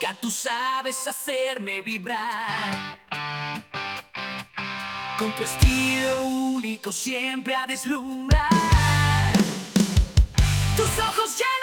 Ya tú sabes hacerme vibrar. Con tu estilo único siempre a deslumbrar. Tus ojos ya